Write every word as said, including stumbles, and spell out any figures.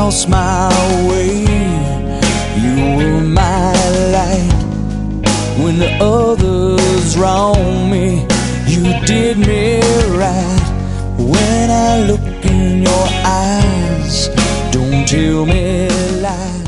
lost my way. You were my light when the others wronged me. You did me right. When I look in your eyes, don't tell me lies.